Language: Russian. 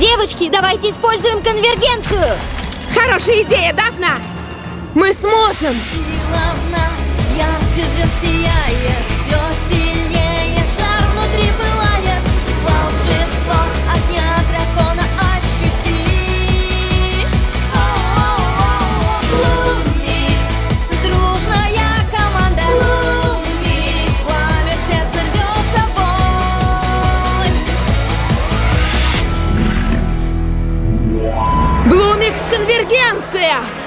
Девочки, давайте используем конвергенцию! Хорошая идея, Дафна! Мы сможем! Сила в нас, ярче звезд сияет, все сильнее, жар внутри пылает, волшебство огня дракона ощути. Блумикс, дружная команда. Блумикс, пламя в сердце рвется бой. Блумикс конвергенция!